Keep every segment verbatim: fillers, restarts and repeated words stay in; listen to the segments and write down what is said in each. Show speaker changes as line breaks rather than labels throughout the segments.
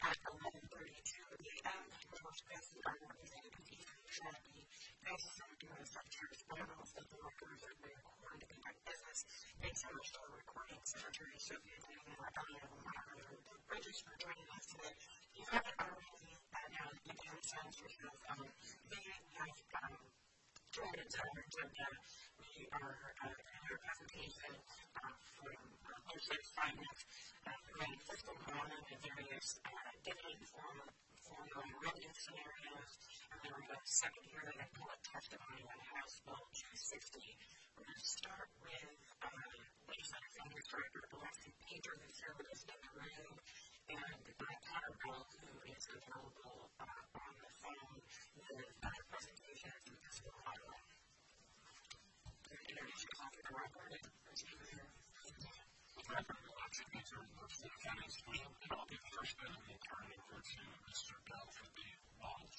at eleven thirty-two a.m., the most basic are represented in Trinity. Basis of the U S Secretary's Bibles that the records are being recorded in my business. Thanks so much to our recording secretary, Sophia Daniel, Elliot, and the Bridges for joining us today. If you haven't already, uh, now you can send yourself um, the have um, joined into our agenda. We are uh, in our presentation uh, from uh, legislative assignments, uh, providing fiscal modeling and various uh, dividend form, formula and revenue scenarios. And then we're going to second hearing and public testimony on House Bill two sixty. We're going to start with uh, Legislative Finance Director Alexi Painter, who's here with us in the room, and uh, Connor Bell, who is available uh, on the phone with uh, presentations and fiscal modeling. Introduce yourself to the record and proceed with your presentation.
The record of Alexi Painter of the Finance Division, and I'll be the first bit and then turn it over to Mister Bell for the models.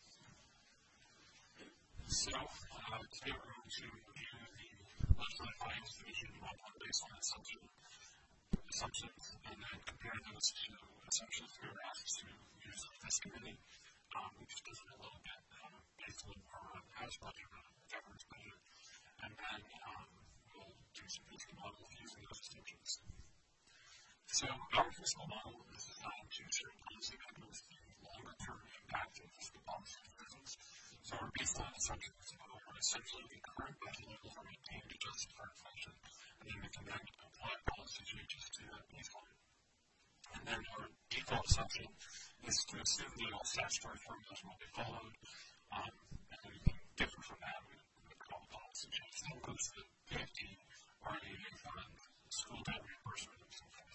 So, uh, today we're going to review the Legislative Finance Division model based on assumption, assumptions and then compare those to assumptions we were asked to use on this committee. Um, we just did it a little bit um, based on our House budget, our governor's budget, and then um, we'll do some fiscal models using those assumptions. So, our fiscal model is designed to serve policy mechanisms the longer-term impact of fiscal policy decisions. So our baseline assumptions are essentially the current budget levels are maintained to justify inflation, and then we can then apply policy changes to that baseline. And then our default assumption is to assume that all statutory formulas will be followed, um, and anything different from that we would call policy change. That includes the P F T, R A A fund, school debt reimbursement, and so forth.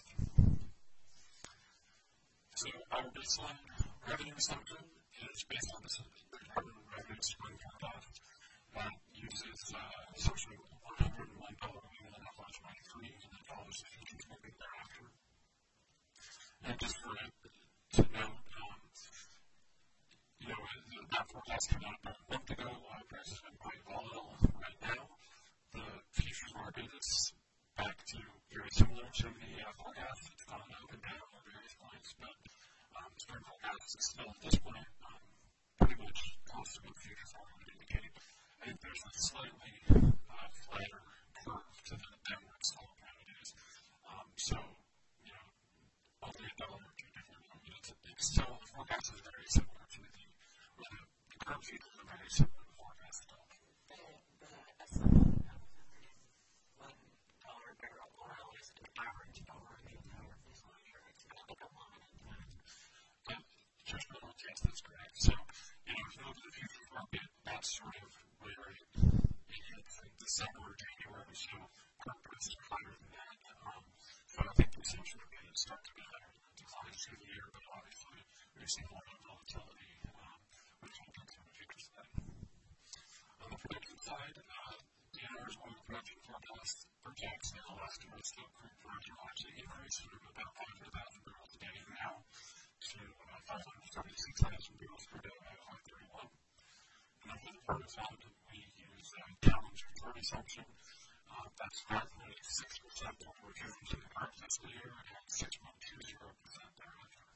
So our baseline revenue assumption is based on this Department of Revenue spring forecast that uses uh, assumption of one hundred one dollars in F Y twenty-three and then follows the future spending thereafter. And just for it to note, um, you know, that forecast came out about a month ago. Uh, prices have been quite volatile right now. The futures market is back to very similar to the uh, forecast. It's gone up and down at various points, but um, spring forecast is still at this point um, pretty much constant with futures market would indicate. I think there's a slightly uh, flatter curve to the downward slope nowadays. Um, so, you know, only a dollar or two different. I mean, it's, it's still, the forecast is very similar to the, or the, the curve futures are very similar to the forecast itself.
The, the estimate of one dollar a barrel oil is an average over the entire fiscal year. It's not like a line in time.
Um, just for yes, that's correct. So, you know, if you look at the futures market, that's sort of where it hits in December or January, so current prices are higher than that. Um, so I think the assumption would be it starts to be higher than the declines through the year, but obviously we've seen a lot of volatility, um, which will come from the futures side. On the production side, uh, the N R S oil production forecast projects that the last year's crude production will actually increase from about five hundred thousand barrels a day now to uh, five hundred seventy-six thousand barrels per day by twenty thirty-one. And then for the furnace out, we use a gallons per thirty assumption. Uh, that's five point six percent over returns in the current fiscal year and six point two zero percent thereafter.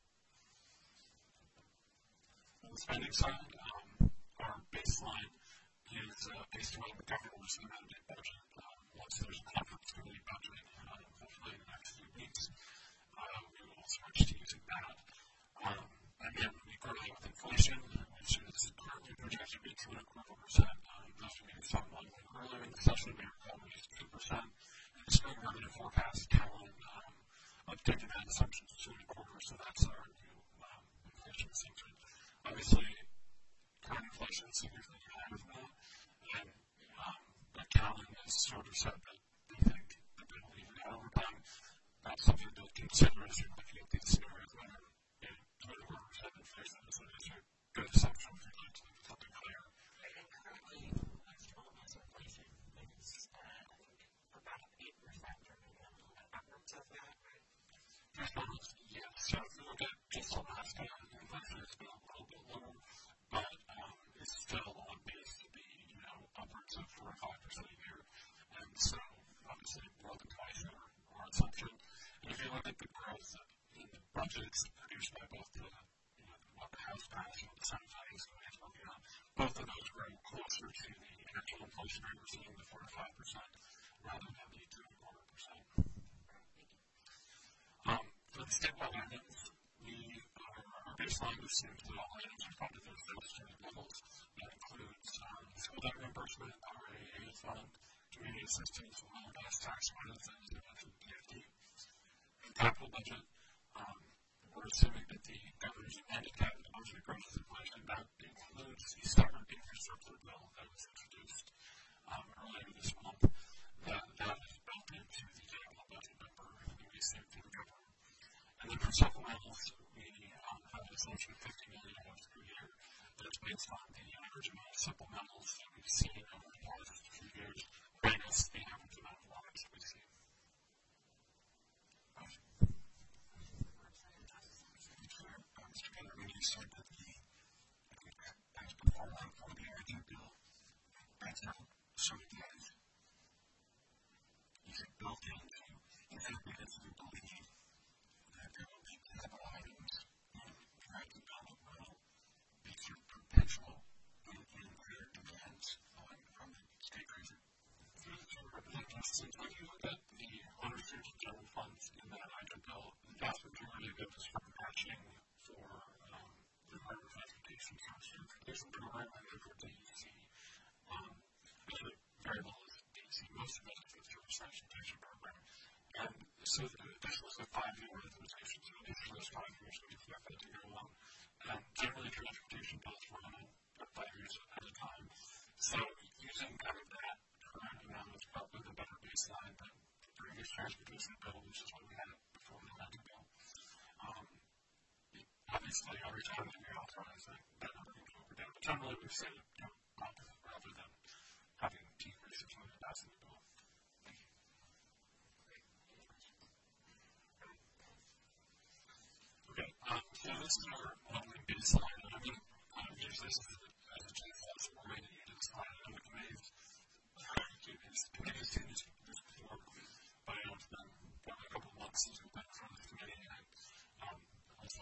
On the spending side, um, our baseline is uh, based on the governor's amended budget. Uh, once there's a conference committee budget, uh, hopefully in the next few weeks, uh, we will switch to using that. Um, again, we correlate with inflation, which is currently projected to be two and a quarter percent. Um, those of you who saw one earlier in the session may recall we used two percent. And the spring revenue forecast, Callan um, updated that assumption to two and a quarter, so that's our new um, inflation assumption. Obviously, current inflation is significantly higher than that, and um, but Callan has sort of said that they think that they will even out over time. That's something to consider as you're looking at these scenarios where you know, twenty-four percent inflation is a good assumption if you'd like to look at something higher.
And currently, last twelve months inflation is uh, about eight percent or maybe a little bit upwards of that, right?
Just almost, yes. So if you look at just the last year, inflation has been a little bit lower, but um, it's still on pace to be, you know, upwards of four or five percent a year. And so, obviously, more than twice our, our assumption. And if you look at the growth in the budgets produced by both the, you know, what the House passed and what the Senate passed, both of those grow closer to the actual inflation rate we're seeing, the four to five percent, rather than the two and a quarter percent. Um, for the statewide items, we are, our baseline assumes that all items are funded at those two levels. That includes um, school debt reimbursement, R A A fund, community assistance, oil and gas tax credits, and the P F D. The capital budget, um, we're assuming that the governor's amended capital budget growth is inflation. That includes the stubborn infrastructure bill that was introduced um, earlier this month. That, that is built into the capital budget number that we assume for the governor. And then for supplementals, we um, have an assumption of fifty million dollars per year. That's based on the average amount of supplementals that we've seen over the last few years, minus the average amount of lives that we've seen. Together, when you said that the, I think that that's before one for the energy bill, that's not sort of guys. You said built into, you said because you believe that there will be capital items in energy bill that will be sort of perpetual in, in their demands on, from the state treasury. Since when you look at the unrestricted general funds in that energy bill, the vast majority of it is from matching for um, the Department of Transportation Transportation Program and for D E C. Um, the variable is D E C. Most of it is the Surface Transportation Program. And so this was a five-year authorization. So each of those five years we expect that to go on. And generally, transportation bills run at five years at a time. So using kind of that current amount is probably the better baseline than the previous transportation bill, which is what we had before the elected bill. Um, Obviously, every time that we authorize that, that number can go up or down. But generally, we've said it you know, up rather than having decreases when it passes the bill. Thank you. Okay, um, so this is our modeling baseline. And I'm going to um, use this as a, as a flexible way to use this line. And the committee's committee's seen this, this before, but I know it's been probably a couple of months since we've been in front of the committee. And um, also,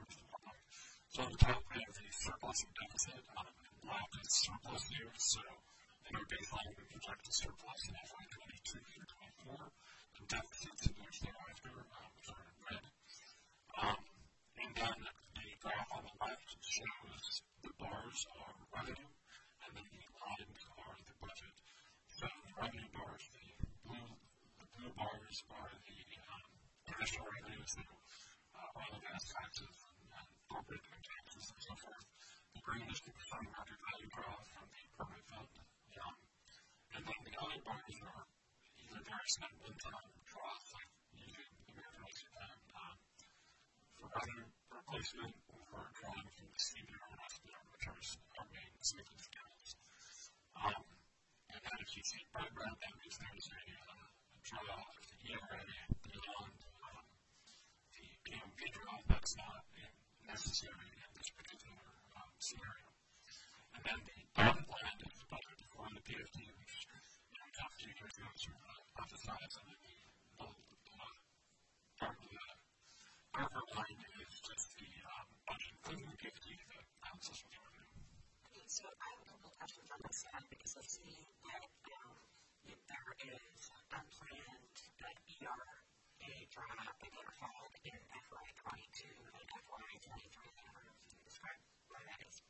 so on the top, we have the surplus and deficit. Um, black is surplus here, so in our baseline, we project a surplus in F Y twenty-two through twenty-four. The deficits in which thereafter, um, which are in red. Um, and then the graph on the left shows the bars are revenue, and then the lines are the budget. So the revenue bars, the blue, the blue bars are the um, additional revenues, the uh, oil and gas taxes, corporate income taxes and so forth. The green is the percent market value growth from the permanent fund. Um, and then the other bars are either various net one-time draws, like using American Race Japan um, for revenue replacement or for drawing from the C B R and S B R, which are our main savings accounts. Um, and then if you see bright red, that means there's a, uh, a draw of the E R A beyond um, the P M P draw. That's not in necessary in this particular um, scenario. And then the dotted line is the budget before the P F D, which you know, we talked to you guys about sort of emphasize, and then the, the, the part of the purple line is just the um, budget, including the P F D that balances with revenue.
Okay, so I have a couple of questions on this side because I see that um, if there is unplanned uh, E R A drop that are followed in F Y twenty-two and F Y twenty-three. I don't know if you can describe where that is.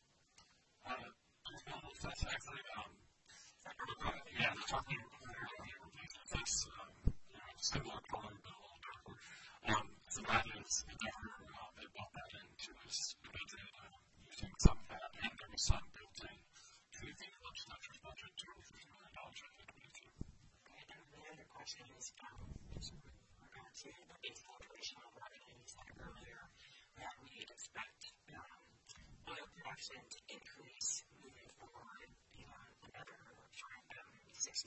Uh, that's actually, um, uh, yeah, they're talking about that's, um, you know, similar color, but a little darker. Um, so that is, the governor, uh, they built that into his budget, uh, using some of that, and there was some built in to the legislature's budget, two hundred fifty million dollars in twenty twenty-two.
Okay, and the other question is, um, to the base operational revenues that earlier that we expect um, oil production to increase moving forward, you know, another um, sixty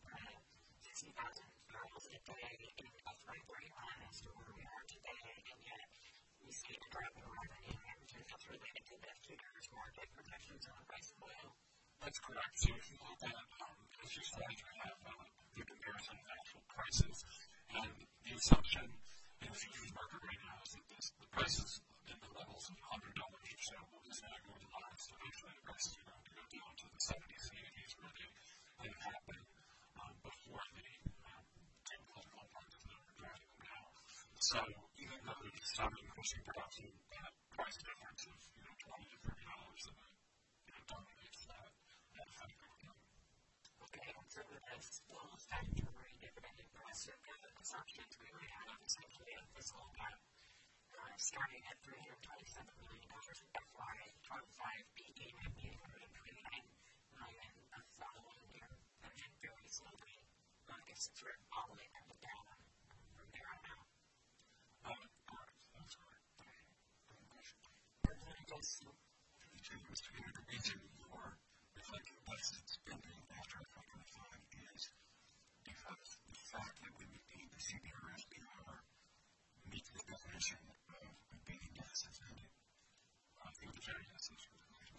thousand barrels a day in F Y thirty-one as to where we are today, and yet we see a drop in revenue, and that's related to the futures market protections on the price of oil.
That's correct. So if you look at, um, as you said, you have uh, the comparison of actual prices. And the assumption in the futures market right now is that the the prices in the levels of one hundred dollars or so is not going to last. Eventually, the prices are going to go down to the seventies and eighties where they have happened um, before the um, geopolitical parties that are driving them now. So even though there's some increasing production, that price difference of you know twenty to thirty dollars that you know dominates that that effect over time.
Okay, and so with this full statutory dividend and progressive dividend assumptions, we would have essentially a fiscal cap uh, starting at three hundred twenty-seven million dollars in F Y twenty-five, beginning at eight hundred twenty-nine million dollars the following year, and then very slowly, I guess it's sort of all the way coming down from there on out.
Um, correct, that's correct.
And then I guess
Mister Henry, the reason for reflecting deficit spending after F Y twenty-five is because the fact that we would need the C B R S P R meets the definition of being deficit spending. I think the very essence of the question.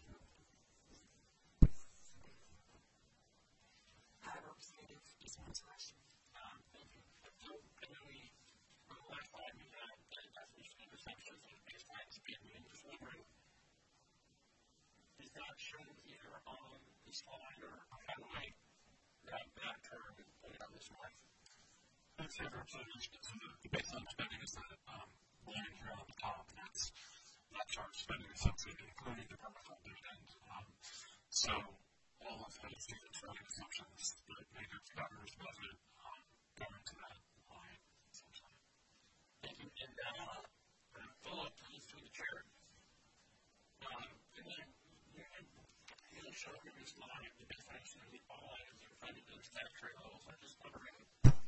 uh, Representative Eastman's question.
Um, thank you. So, I know we, on the last slide, we had the definition of assumptions and baseline spending. I'm just wondering, is that shown here on the slide, or how do I grab that term and put it on the slide? I'd say for so the, the baseline spending is that um, line here on the top. That's that's our spending assumption, including the permanent dividend. Um, so all of those different spending assumptions that make up the governor's budget um, go into that line, essentially.
Thank you. And uh, uh, follow-up, please, through the chair. Um, and then you had really shown me this line, the definition of the all items in front of those statutory levels. I'm just wondering,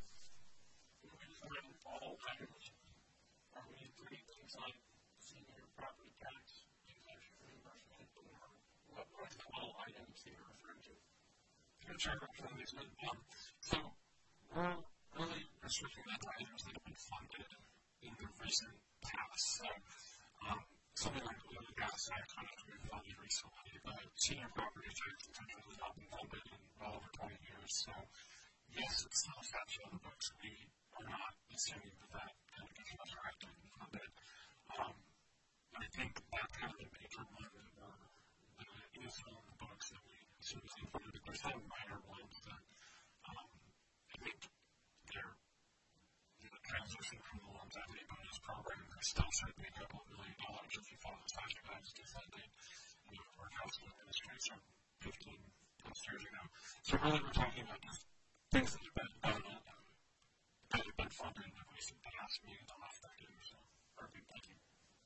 when all items, are we including things like senior property tax, inflation reimbursement, or what are the all items that you're referring to?
Good job, Representative. Um, so we're really restricting that to items that have been funded in the recent past. So um, something like the oil and gas tax has been funded recently, but senior property tax potentially has not been funded in well over twenty years. So yes, it's still a statute on the books. We are not assuming that that kind of gets resurrected and funded. Um, I think that's kind of a major one that we're, that is on the books that we assume is funded, but there's some minor ones that um, I think they're the transition from the longevity bonus program that still should be a couple of million dollars if you follow the statute as defunding you know, our housing administration fifteen plus years ago. So really we're talking about just things that have been done that have been funded in the recent past, maybe the last decade or so. Perfect, thank you.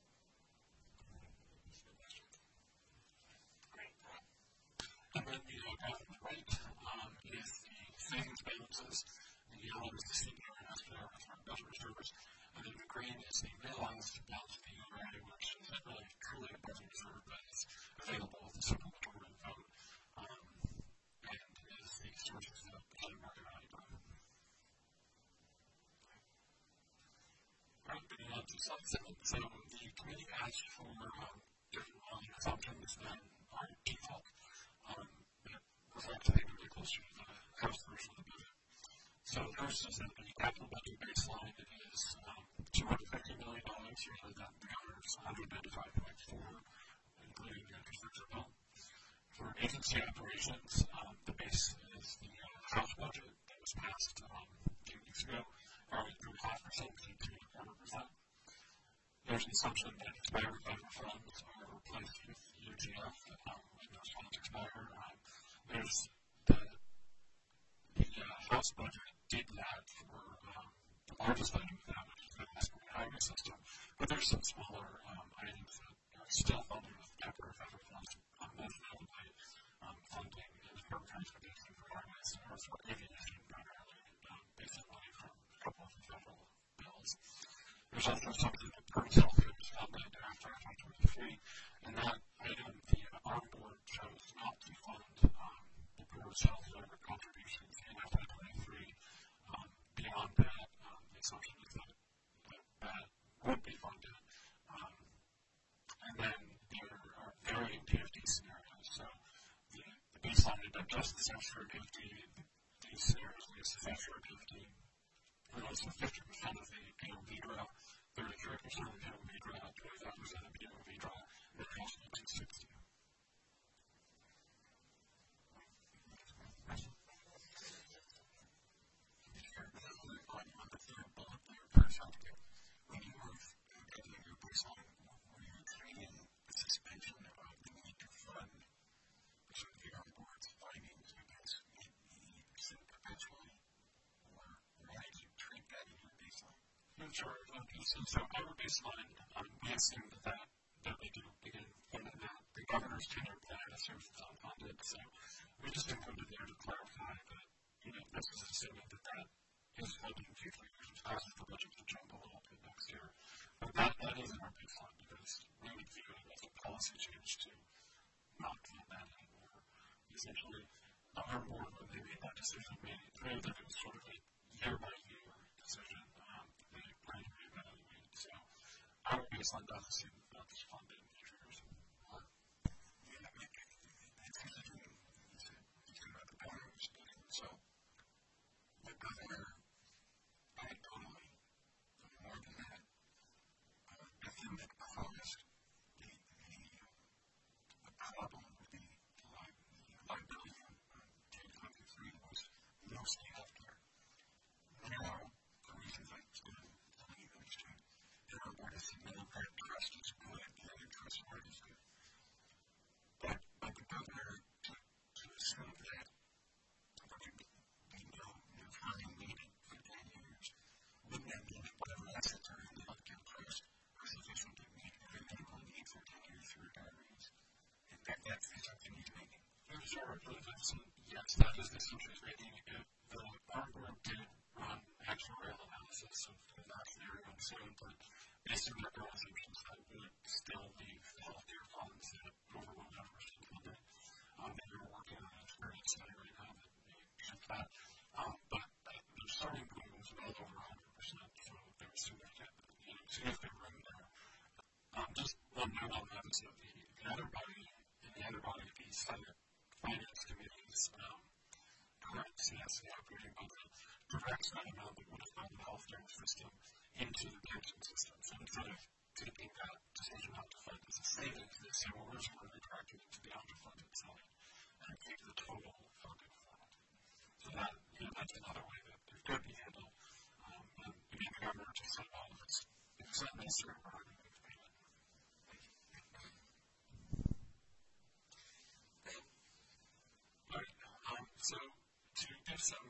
Great.
And then the uh, graph on the right um, is the savings balances. The yellow is the C B R and S P R, that's our government reserves. And then the green is the realized balance of the U R A, which isn't really truly a government reserve, but it's available with the supplementary vote um, and is the sources of the market value. Moving on to slide seven. So the committee asked for um, different modeling assumptions than our default um, that reflect I think really closer to the House version of the budget. So first is that the capital budget baseline is um, two hundred fifty million dollars, usually that the governor's one hundred ninety-five point four, including the infrastructure bill. For agency operations, um, the base is the uh, House budget that was passed um, two weeks ago, growing three point five percent to two point four percent. There's an assumption that expired federal funds are replaced with U G F um, when those funds expire. Um, there's the, the uh, House budget did that for um, the largest item of that, which is the National Highway System, but there's some smaller um, items that are still funded with temporary federal funds, um, most notably um, funding in the Department of Transportation for highways or for aviation primarily, um, basically from a couple of the federal bills. There's also something that Purvis Health Care was funded after F Y twenty-three, and that item, the uh, ARM board chose not to fund um, the Purvis Health Care contributions in F Y twenty-three. Um, beyond that, um, the assumption is that, that that would be funded. Um, and then there are varying D F D scenarios. So the, the baseline would be just the statutory D F D. These scenarios, we use the statutory D F D. And also fifty percent of the P M V draft, thirty-three percent of the B O V draw, twenty-five percent of the B O V draw, and it costs me two sixty. On the third bullet there, first healthcare, when you were getting your baseline, were you treating the suspension of the need to fund sort of the on board's findings because it needs perpetually, or why did you treat that in your baseline? I'm sure. So, so our baseline, um, we assume that, that they do begin funding that. The governor's tenure plan assumes it's unfunded, so we just included there to clarify that, you know, this is assuming that that is funding in future years, which causes the budget to jump a little bit next year. But that, that isn't our baseline because we would view it as a policy change to not fund that anymore. Essentially, our board, when they made that decision, made it clear that it was sort of a year-by-year decision um, that they plan to reevaluate. So our baseline does assume that that's funded in future years. Uh, yeah, I mean, it's considering about the governor was speaking. So the governor, anecdotally, more than that, uh, the thing that caused the, the, the problem with the liability on ten twenty-three was mostly healthcare. Now, for reasons I understand, I don't understand, the our board has said military trust is good, the other trust part is good. But, but the governor, to, to assume that there would be no new funding needed for ten years, wouldn't that mean that whatever assets are in the healthcare trust are sufficient to meet every medical need for ten years for retirees? And that, that's the assumption he's making. Sure, yes, that is the assumption he's making. The our board did run actuarial analysis of that scenario and showed that based on their assumptions that would still leave healthcare funds at over one hundred percent funded. Um, and we're working on an experience study right now that may check that. Um, but uh, their starting point was well over one hundred percent, so there was significant, you know, significant room there. Um, just one note on that is that the, the other body, in the other body, the Senate Finance Committee's um, current C S A operating budget directs that amount that would have gone to the healthcare system into the pension system. So instead of taking that decision not to fund as a savings, they say, well, we're just going to retract it to the underfunded side and take the total funded fund. So that, you know, that's another way that it could be handled. Um, and again, the governor just said, well, it's, it's not necessary for our to pay it. Right. Um, so to give some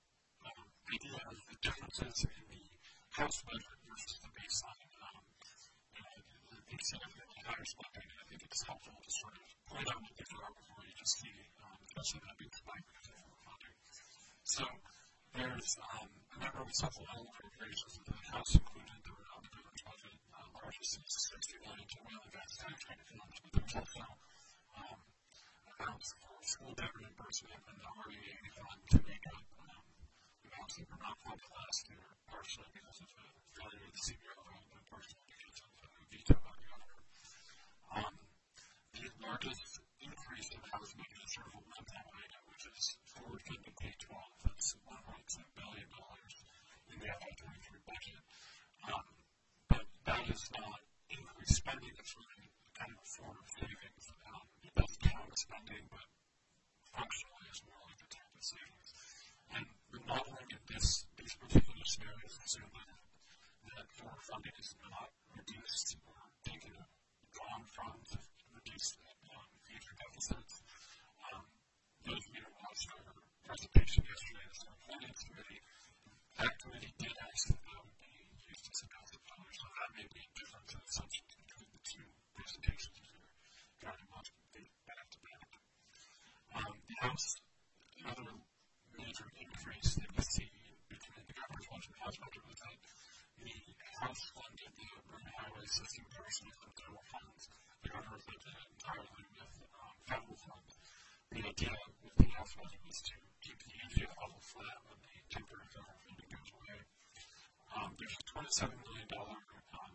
um, idea of the differences in the House budget versus the baseline, um, and the significantly higher spending, I think it's helpful to sort of point out what these are before you just see, um, especially that being combined with the federal funding. So there's um, a number of supplemental appropriations that the House included that were on the governor's budget, uh, largest is sixty million dollars to oil and gas tax credit funds, but there's also um, amounts for school debt reimbursement and the R E A fund to make up um, amounts that were not funded last year, partially because of the failure of the C B O vote and partially because of the veto by the governor. Um, the largest increase in the House budget is sort of a one-time item, which is forward funding K twelve. That's one point two billion dollars in the F Y twenty-three budget. Um, but that is not increased spending. It's really kind of a form of savings. Um, it does count as spending, but functionally is more like a type of savings. And the modeling in this, these particular scenarios assume that, that forward funding is not reduced or taken drawn from to reduce um, future deficits. Um, those of you who watched our presentation yesterday at the Finance Committee, that committee did ask that that would be used as a thousand dollars. So that may be a difference in assumptions between the two presentations if you're trying to watch them back to back. Um, the House, another major increase that we see between the governor's budget and the House budget was that the House funded the urban highway system partially from federal funds. The governor funded it entirely with um, federal funds. The idea with the House budget was to keep the A G F level flat when the temporary federal funding goes away. Um, there's a twenty-seven million dollars um,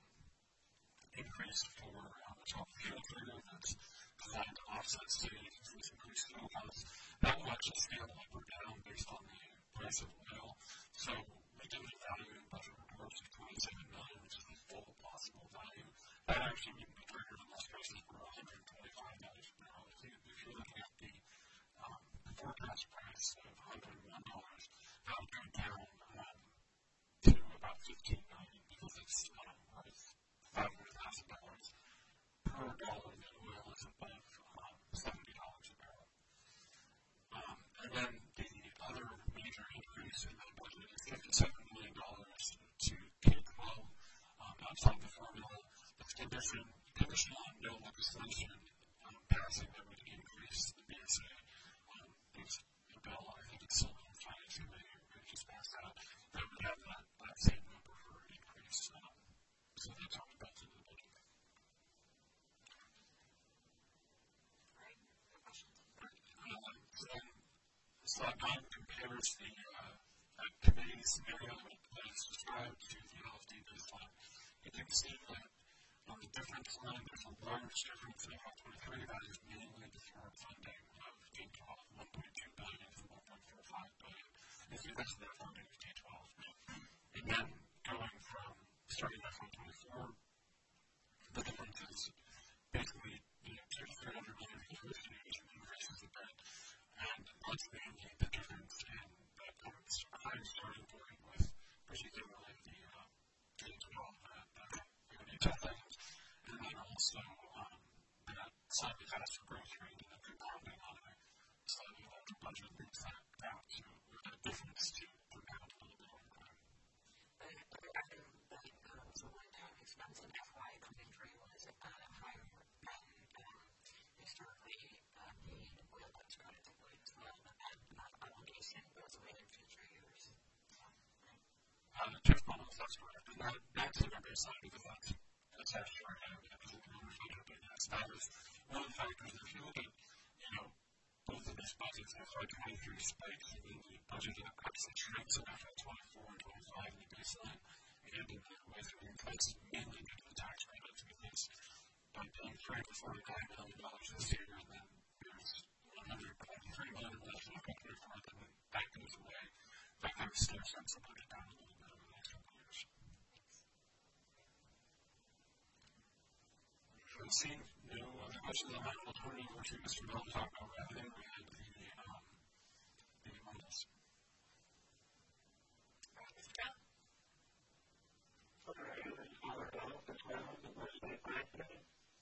increase for um, the top fuel trader that's designed to offset state agencies' increased fuel costs. That will actually scale up or down based on the price of oil. So we did an evaluating budget reports of twenty-seven million dollars, which is the full loss the greater than most prices were one hundred twenty-five dollars a barrel. If, you, if you're looking at the um, forecast price of one hundred one dollars, that would go down um, to about fifteen million dollars because it's um, worth five hundred thousand dollars per dollar that oil is above um, seventy dollars a barrel. Um, and then the other major increase in that budget is fifty-seven million dollars to K twelve um, outside the formula. That's condition, conditional on no legislation um, passing that would increase the B S A. Um, there's a bill, I think it's still in the finance committee, or just passed out, that would have that, that same number for increase. Um, so that's how we built into the budget.
Right. Good questions.
Um, so then, slide nine compares the uh, committee scenario that is described to the L F D baseline. You can see that on the difference line, there's a large difference in F Y twenty-three. That is mainly the forward funding of K twelve, one point two billion dollars and one point four five billion dollars. If you listen to the funding of K twelve, and then going from starting F Y twenty-four, the difference is basically you know, two to three hundred million dollars in tuition increases a bit, and that's mainly the difference in that current high starting point with particularly the uh, K twelve uh, uh, test items, and then also um, that slightly faster growth rate and the compounding on a slightly larger budget leaves that down to a difference to compound a little bit over time.
The other item that um, was a one-time expense in F Y twenty-three was uh, higher than um, historically uh, paid oil tax credits in Williams Well, but that uh, obligation goes away in future years. So, right.
Uh, the test models, that's correct. And that, that's in our baseline because that's, that's actually our hand. That doesn't really reflect our business. That is one of the factors. If you look at, you know, both of these budgets, F Y twenty-three spikes in the budget that cuts and shrinks in F Y twenty-four and twenty-five in the baseline, and in the way that it cuts mainly due to the tax credits because by paying three hundred forty-nine million dollars this year, and then there's one hundred twenty-three million dollars left in F Y twenty-four, and then that goes away. That kind of stair steps the budget down a little bit over the next couple of years. I've seen no other questions on that. I'll turn it over to Mister Bell to talk about revenue and the, um, the models.
Mister Bell?
Okay, this is Robert Bell, as well as the University of Glasgow.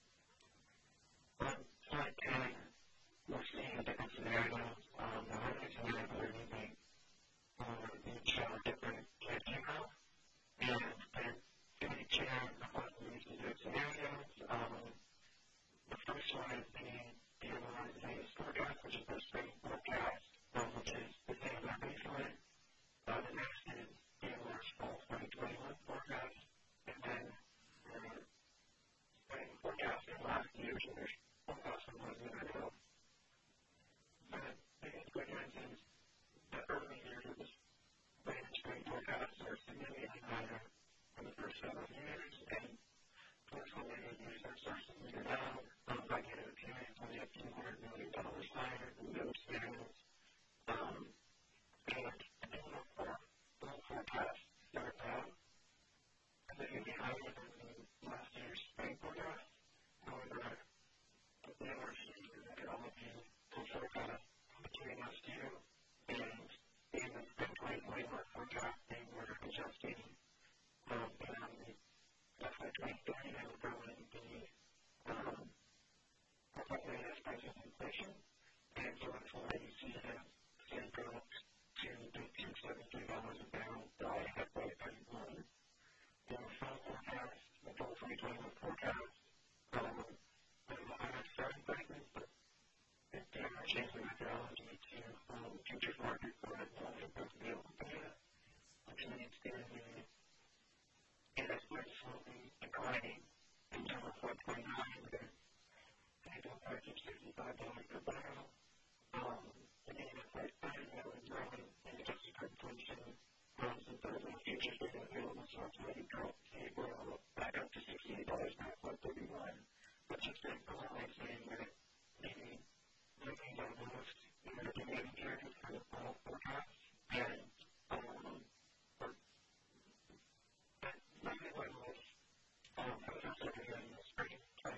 On slide ten, we're seeing the different scenarios. Um, the revenue scenario we're using um, each uh, different campaign and they're going to change across the different scenarios. Um, the first one is the D M R Z's forecast, which is their spring forecast, um, which is the same as our baseline. Uh, the next is D M R's fall twenty twenty-one forecast, and then uh, spring forecast in last year, so there's forecast from one year ago. The biggest difference is the early years of the spring forecasts are significantly higher than the first several years, and towards the later years are starting to meter down. Um, by the end of the period, it's only a few hundred million dollars higher than those scenarios. Um, and the minimum for those forecasts start out as it can be higher than the last year's spring forecast. However, the D M R C look at all of the forecasts between last year and in the spring twenty twenty-one forecast, they were adjusting um, beyond the F Y twenty-three and growing the um, latest prices inflation. And so that's why you see them say growth to eighteen seventy-three dollars a barrel by F Y thirty-one. The fall forecast, the fall twenty twenty-one forecast, um, there's a higher starting prices, but it did change the methodology to um, futures market for the volume of available data, which leads to the investment slowly declining until F Y twenty-nine, with a gold price of sixty-five dollars per barrel. Um, and then F Y thirty, that was growing, and adjusted for inflation, um, since there was no futures data available, so it's already dropped the oil back up to sixty-eight dollars by F Y thirty-one, which is basically saying that maybe looking at most in the beginning period for the fall forecast, and um, or that maybe what was um, also in the spring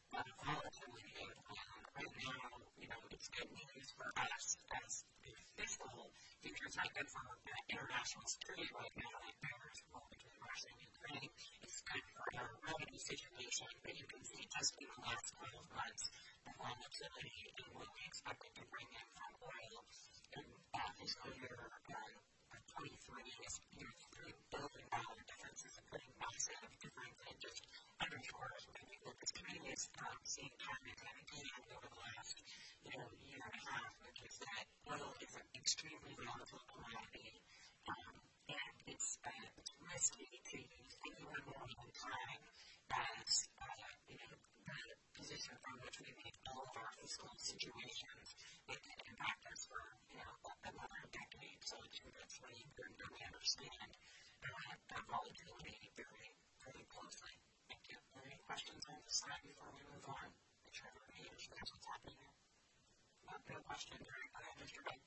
uh, volatility. And right now, you know, it's good news for us as the fiscal futures not good for uh, international security right now, like there's war between Russia and Ukraine. It's good for our revenue situation, but you can see just in the last twelve months, the volatility and what we expected to bring in from oil in uh, fiscal year uh, twenty-three is, you know, three billion dollars difference is a pretty massive difference. It just underscores maybe what this committee is um, seeing time and time again over the last, you know, year and a half, which is that oil is an extremely volatile commodity, um, and it's, uh, it's risky to use any one moment in time as, uh, you know, the position from which we make all of our fiscal situations that can impact us for, you know, another decade. So it's that's really important that we understand uh, that volatility very, very closely. Thank you. Are there any questions on this slide before we move on? Make sure everybody understands what's happening here. No, no questions. All right, go ahead, Mister Wright.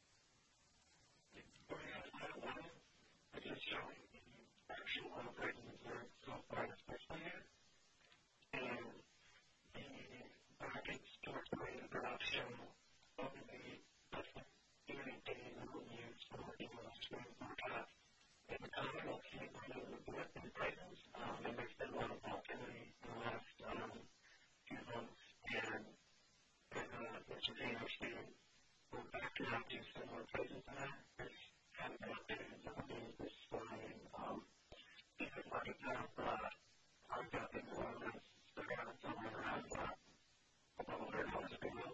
I just showing the actual operating reserve so far this fiscal year, and the markets towards the rate of production of the theory data that we use for working on the swing forecast. At the time, I don't see any blip in prices, um, and there's been a lot of volatility in the last um, few months, and as uh, Mister Taylor stated, we're back to now to similar prices to that. This hasn't been updated in several days this morning. Um, because market cap, uh, market cap in oil is stuck out somewhere around uh, a couple hundred dollars a barrel.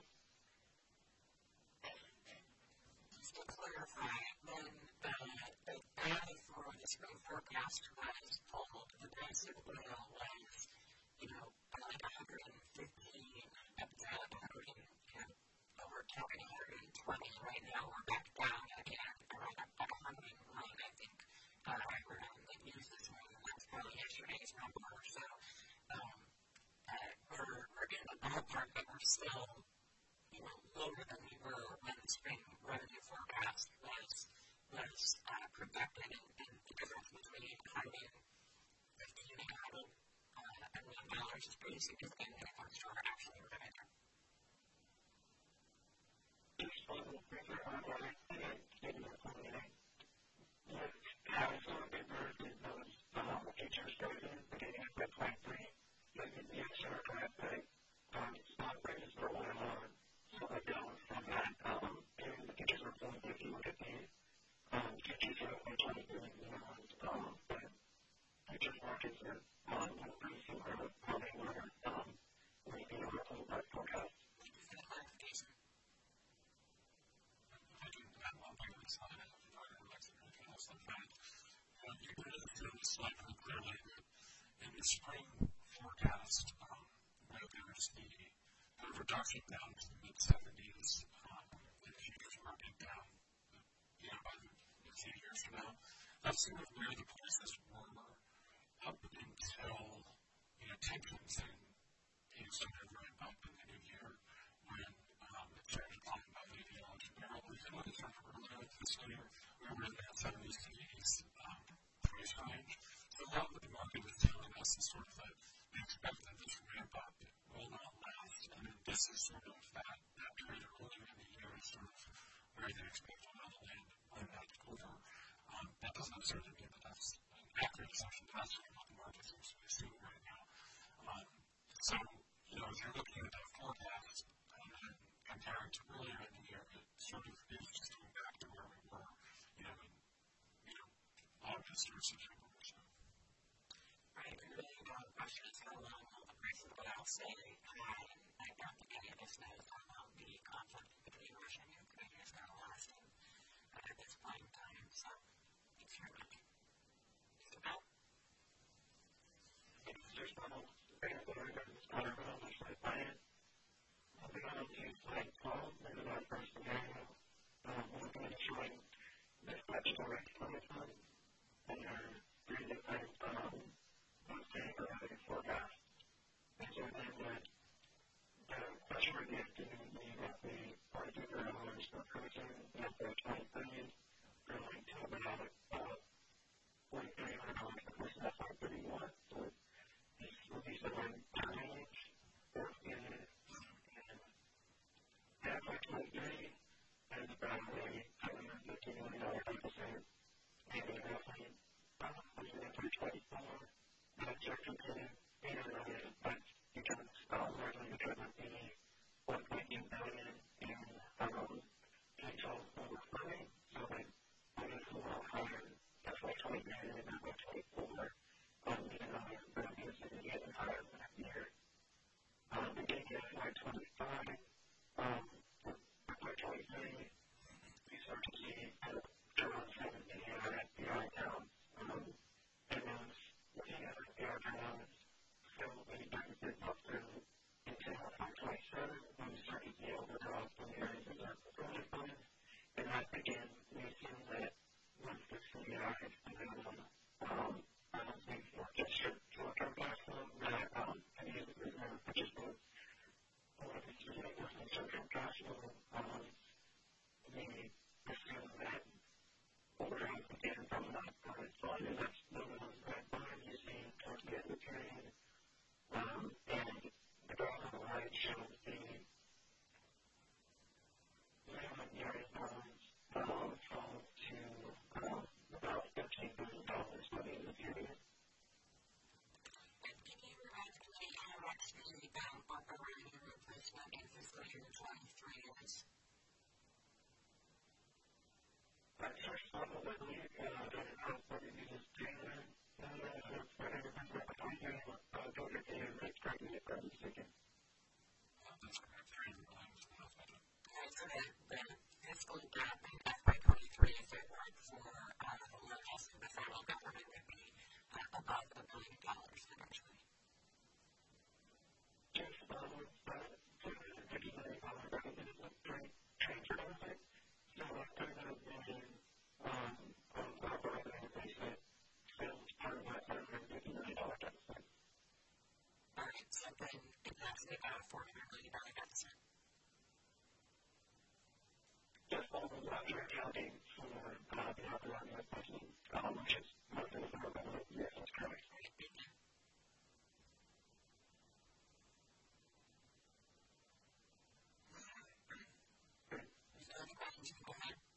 Just to clarify, when the, the data for the spring forecast was pulled, the price of oil was, you know, like one hundred fifteen, up to one hundred, you know, over talking one hundred twenty. Right now, we're back down again around about one hundred one, I think. Uh, we're on the news this morning. That's probably yesterday's number. So, um, uh, we're, we're in the ballpark, but we're still, you know, lower than we were when the spring revenue forecast was was uh, projected, and, and the difference between one hundred fifteen and one hundred million dollars is pretty significant when it comes to our actual revenue.
Just one figure on what I think I didn't include. What has sort of been versus those um, futures prices beginning of Feb twenty-three, like the D X R correct that um, spot prices for oil are somewhat down from that, um, and the futures are pulling if you look at the um, futures for Feb twenty-three and beyond, um, but futures markets are um, pretty similar with how they were um, when you know, our pullback forecast.
Thank you for the clarification.
I can add one thing to this slide. I don't know if anything else like that. Um, you can really see on this slide pretty clearly that in the spring forecast, um, where there's the, the reduction down to the mid seventies, um, in the futures market down, you know, by the, a few years from now, that's sort of where the prices were up until, you know, tensions and you know, started ramp up in the new year when um, it started falling by eighty dollars a barrel. We can look at some earlier this year, we were in that seventies to eighties um, price range. So a lot of the market is telling us is sort of that they expect that this ramp up will not last, and then this is sort of that, that period earlier in the year is sort of where they expect oil to land when that's over. Um, that doesn't necessarily mean that that's an accurate assumption, but that's sort of what the market seems to be assuming right now. Um, so, you know, if you're looking at that forecast um, and comparing to earlier in the year, it sort of is just going back to where we were, you know, in, you know, August or September or so.
Right, and the million dollar question is how long will the price of oil stay high, and I don't think any of us knows how long the conflict between Russia and Ukraine is going to last in, uh, at this point in time. So, thanks very much. Mister Bell?
There's one thing that I'm going to start on this slide plan. I'll be on to slide twelve, and then our first scenario. Um, we're going to be showing the statutory coming from, and there are three different um, mostly revenue forecasts. And so then that the question we're given to be roughly forty-two dollars per person in F Y twenty-three, growing to about uh, forty-three hundred dollars per person in F Y thirty-one. So this will be twenty-five, um, F Y twenty-three, we start to see that around seventy F B I accounts, um, and those looking at F B I accounts, still the deficit up through until F Y twenty-seven, when we start to see overdraft in the areas of the early funds, and that again, we assume that once the C D I is available, um, I don't think for just short-term cash flow, that um, can use the reserve, but just for what is specific short-term cash flow, um, we assume that overdraft again from that current fund, and that's one of those red lines you see towards the end of the period. Um, and the graph on the right shows the minimum yearly balance um, fall to um, about fifteen billion dollars by the end of the period.
And can you estimate how much the um, operating replacement in fiscal year twenty-three is?
At first level, I believe, uh, the output uses Taylor, and then uh, for everything that I do, uh, don't get the rate tracking if I'm mistaken.
That's correct. They're in line with the budget.
Okay, so the, the fiscal gap in F Y twenty-three is at work for uh, the levels of the federal government would be uh, above a billion dollars eventually.
Yes, um, but for the fifty million dollars revenue, it's a very transfer benefit. So if there's a million um, of operating replacement, still part of that seven hundred fifty million dollars deficit.
All right, so then that's about a four hundred million dollars deficit.
Just all of that you're accounting for uh, the operating replacement, um, which is most of the federal government. Yes, that's correct.
Is there any questions you can have?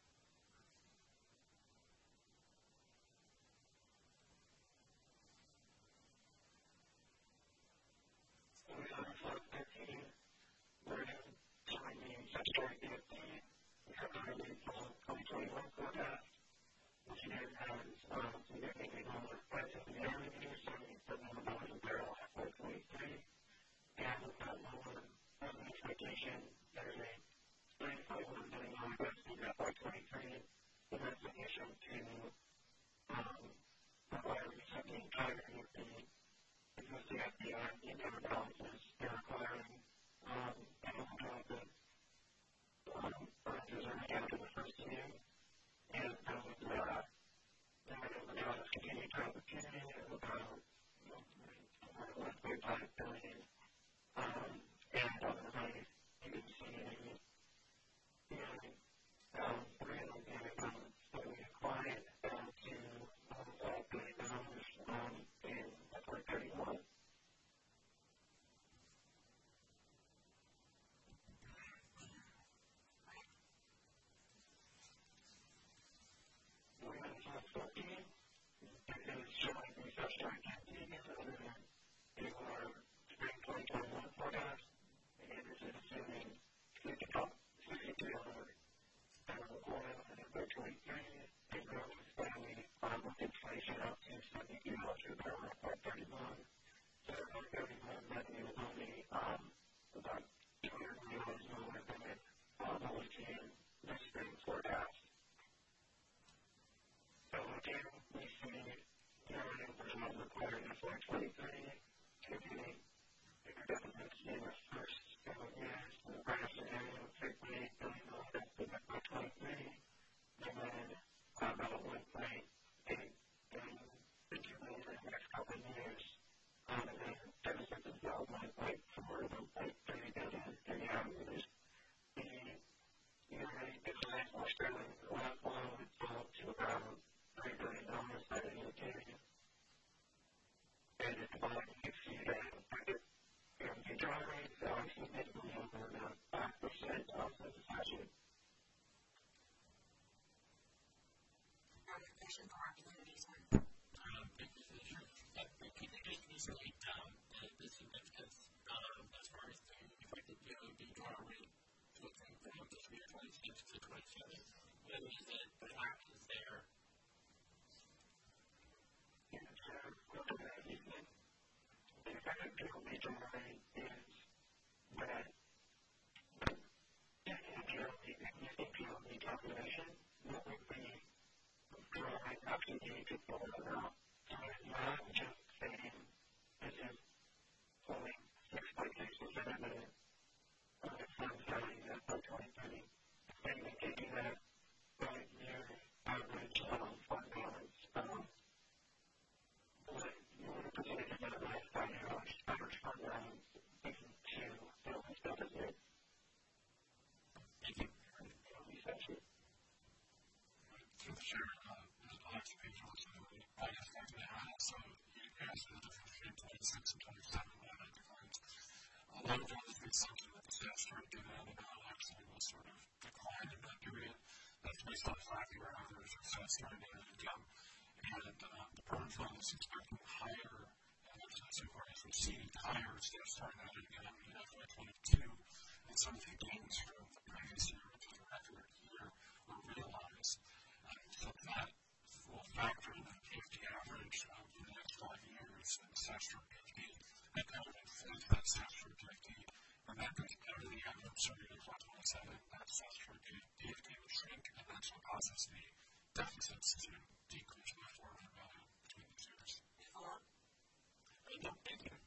So we have slide thirteen, where showing the statutory E F T, we have the earnings for twenty twenty-one forecast, which again has um, significantly lower prices in the early years, seventy-seven dollars a barrel F Y twenty-three, and with that lower revenue expectation, there's a three point one billion dollars deficit in F Y twenty-three, and that's sufficient to um, provide a resetting entirety of the existing F D I in their balances. They're requiring um, an overdraft of um, balances only after the first year, and those uh, overdrafts continue throughout the period of about one point five billion dollars. Um, and on the right, you can see the um, three of the accounts that we acquired down to um, five billion dollars um, in F Y thirty-one. We have slide fourteen. It is showing the statutory campaign in our spring twenty twenty-one forecast. And this is assuming fifty-three dollars barrel oil in F Y twenty-three, and growing steadily um, with inflation up to seventy-two dollars per barrel in F Y thirty-one. So F Y thirty-one revenue is only um, about two hundred million dollars lower than um, what we see in this spring forecast. So again, we see the earnings that are required in F Y twenty-three to be bigger deficits in the first several years. In the prior scenario, three point eight billion dollars deficit in F Y twenty-three, and then uh, about one point eight billion dollars in the next couple of years. Um, and then deficits as well, one point four to one point three billion dollars in the out years. The year rate decline for sterling oil flow would fall to about three billion dollars by the end of the period. And if the volume exceeds that, the draw rates are significantly over about five percent of the session.
Other questions or opportunities?
Um, thank you, Fisher. Uh, can you just easily down the, the significance um, as far as the effective D O D draw rate looking from fiscal year twenty-six to twenty-seven? What is it that happens there?
And so, what does that mean? The effective D O D draw rate is the
twenty-six and twenty-seven when it declined. A lot of that is the assumption that the statutory dividend amount actually will sort of decline in that period. That's based on a five-year average of statutory dividend income. And uh, the Permanent Fund is expecting higher, and actually so far has received higher statutory net income in F Y twenty-two, and some of the gains from the previous year, which was a record year, were realized. Um, so that will factor in the P F D average um, for the next five years and the statutory P F D. That kind of inflates that statutory P F D, and that goes down to the average starting in F Y twenty-seven. That statutory P F D will shrink, and that's what causes the deficits to decrease by four hundred million between these years.
Thank you. Thank you.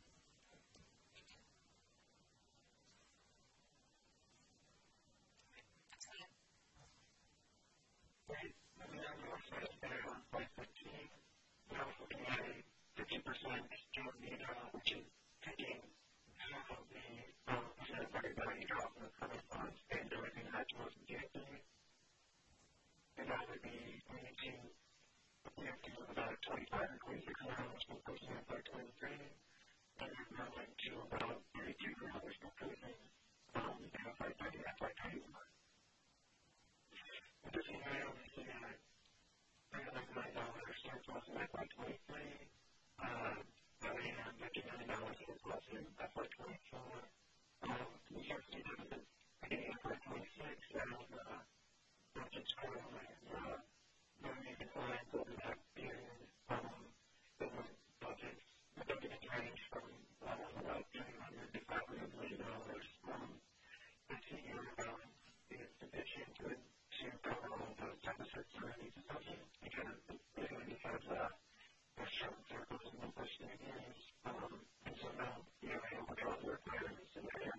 Right. And then on the side there on slide fifteen, we're looking at a fifty percent joint beta, which is taking half of the um, percent of everybody drop in the common funds and everything that towards the G F D. And that would be reaching we have to do about twenty-five or twenty-six dollars per person in F Y twenty-three, and then we're going to about thirty-two dollars per person um, in F Y thirty and F Y twenty-one. With this scenario, we see that three hundred nine dollars surplus in F Y twenty-three, uh, eight hundred fifty-nine dollars surplus in F Y twenty-four. Um, we start to see dividends beginning in F Y twenty-six as uh, budgets grow and uh, revenue declines over that period. Um, the budgets, the budget range from uh, about three hundred to five hundred million dollars. Um, the two-year balance is sufficient to, to cover all of those deficits or any assumptions because it already has a, a short surplus in the first few years. Um, and so now you're able to draw the requirements scenario.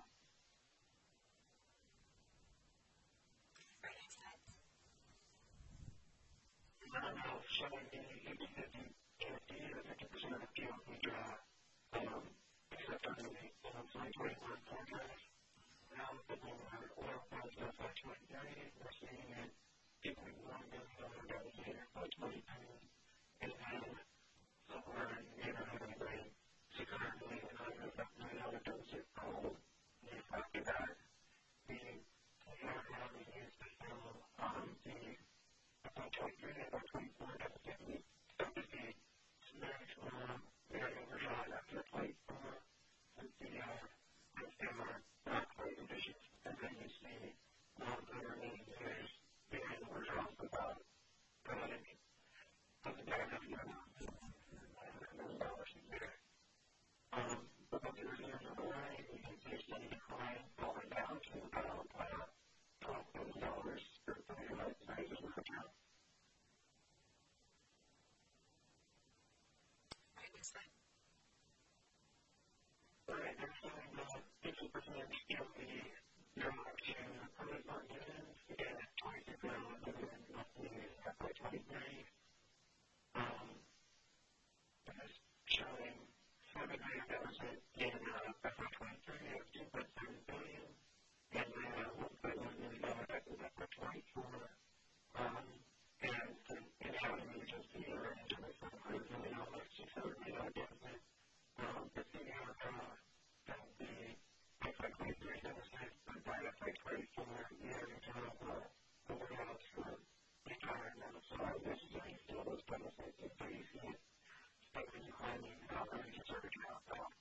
I'm now showing the fifty fifty P F D or fifty percent of the P F D draw, um, except under the twenty twenty-one forecast. Now, the lower oil price of F Y twenty-three, we're seeing it eight point one billion dollars deficit in F Y twenty-three, and then somewhere in the neighborhood of like six hundred million dollars, nine hundred million dollars deficit goal. And after that, the have now been used to fill um, the F Y twenty-three and F Y twenty-four deficit. We start to see very strong, very overshot after twenty-four with the uh, with the uh, credit conditions. And then you see um, the remaining years being overshot about credit of the debt of one hundred million dollars a year. Um, but with the reserves on the line, we can see a steady decline going down to about uh, twelve billion dollars for the United States as a account. Alright, next time, uh, fifty percent still the draw to permanent fund dividends, again at twenty-six dollars dividend monthly in F Y twenty-three. Um, this is showing seven million deficit in uh, F Y twenty-three of two point seven billion dollars, and then uh, one point one million dollars deficit in F Y twenty-four. Um, and to, in how the regions the range of seven hundred million dollars, six hundred million dollars deficit. Um, but the uh, that the F Y twenty-three deficit and by F Y twenty-four, we already have uh, overheads for retirement, so this is how you feel those benefits, and so you see it steadily declining uh, earnings are dropped off.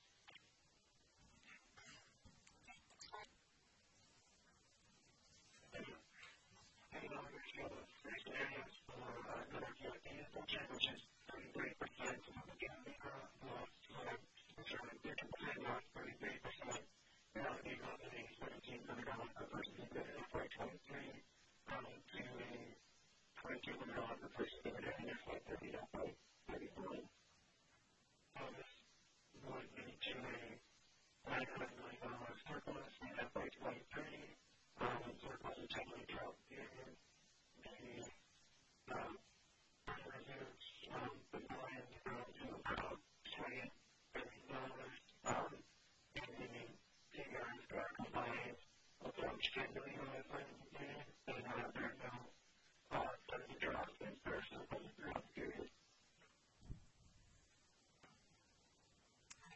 And now we're going to show the three scenarios for uh, another P F D assumption, which is thirty-three percent of the Gambia loss, which are fifty percent loss, thirty-three percent. Now the roughly seventeen hundred dollars per person dividend in F Y twenty-three, um, to a twenty-two hundred dollars per person dividend in F Y thirty and F Y thirty-one. So this would lead to a nine hundred million dollars surplus in F Y twenty-three. Um, surplus is heavily dropped in the um, reserves, um, the blind down to about twenty billion dollars. Um, and the T Rs that are combined approach ten billion dollars again, and uh, there's no uh, sudden drop in their surplus throughout the period.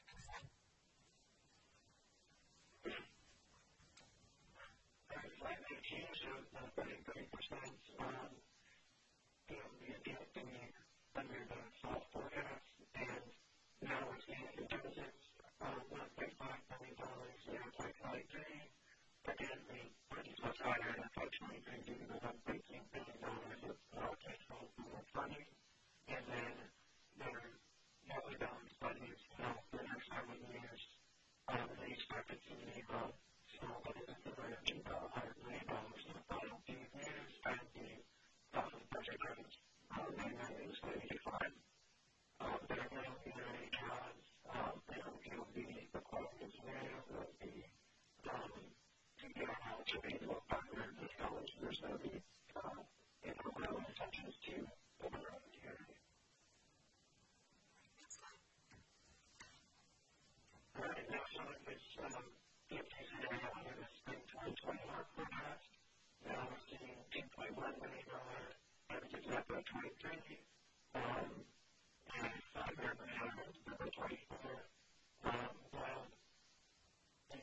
T showed the thirty-three percent um, you know, the advancing under the soft forecast, and now we're seeing in deficits of one point five billion dollars in F Y twenty-three. Again, the budget was higher in F Y twenty-three due to the one point two billion dollars of allocation for funding, and then their heavily balanced budgets now for the next several years. Um, they expect it to be about small deficits of around about one hundred million dollars in the final few years as the um, budget grows. Um, and then it was going to decline. Um, but again, we already have, um, you know, it will be the quality scenario will be, um, to get out to be about five hundred million dollars. There's going to be, uh, you know, real intentions to overrun the area. Right now, some of this, um, the case scenario in the spring twenty twenty-one forecast, now we're seeing two point one billion dollars deficits in F Y twenty-three, um, and five hundred million dollars in F Y twenty-four, um, while the,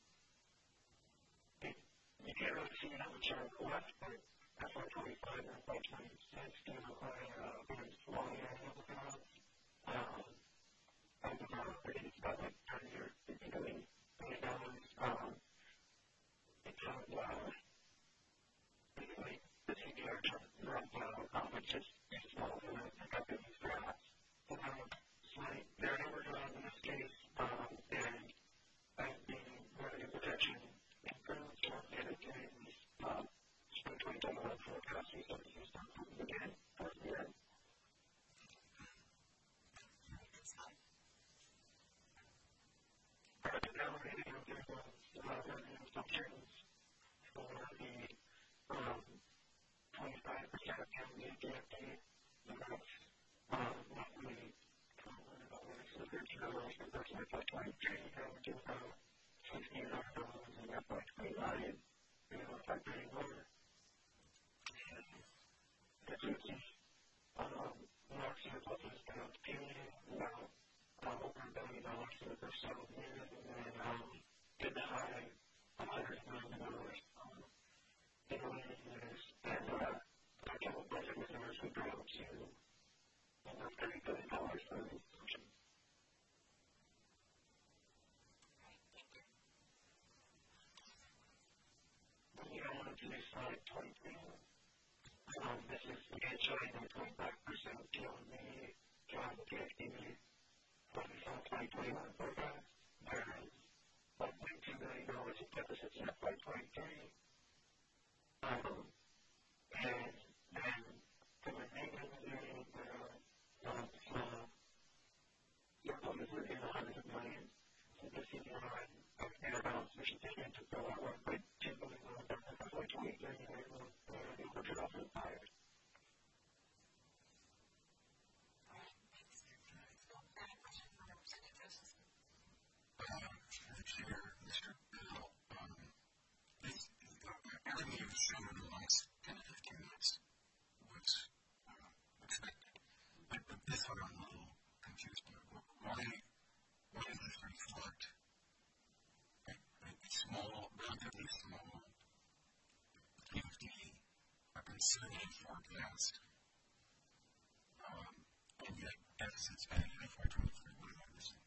the, you can't really see it on the chart on the left, but F Y twenty-five and F Y twenty-six do require a very small area of the balance. Um, and the balance rate is about like thirty or fifty billion dollars. Um, it's kind of, uh, anyway, the C D R chart right now, um, it's just it's small to pick up in these graphs. So now, slight variable drop in this case, um, and as the revenue projection improves organically, these, um, spring twenty twenty-one forecast, we start to see some improvement again towards the end. All right, now we're going to go through those uh, revenue assumptions for the um, twenty-five percent of calendar D F D. So that's um, roughly twelve hundred dollars or thirteen dollars per person in F Y twenty-three, down to about sixteen hundred dollars in F Y twenty-nine, and F Y thirty-one. The Gucci um, mark surplus is down to period, about um, over a billion dollars for the first several years, and then um, in the high one hundred million dollars um, in the later years, and uh, our total budget reserves would grow to over thirty billion dollars for the institution. Moving on to slide twenty-three. Um, this is again showing the twenty-five percent G O V job P F D for the twenty twenty-one forecast. There is one point two billion dollars in deficits in F Y twenty-three. Um, and then the remaining area where um, small surplus is in the hundreds of millions. So this is where a fair balance we should take into the one point two billion dollars deficit F Y twenty-three and the overdraft is higher.
Everything you've shown in the last ten to fifteen minutes was uh, expected. But, but this one I'm a little confused by. Why, why does this reflect a, a small, relatively small P F D, a conservative forecast, um, and yet deficits added in F Y twenty-three? What am I missing?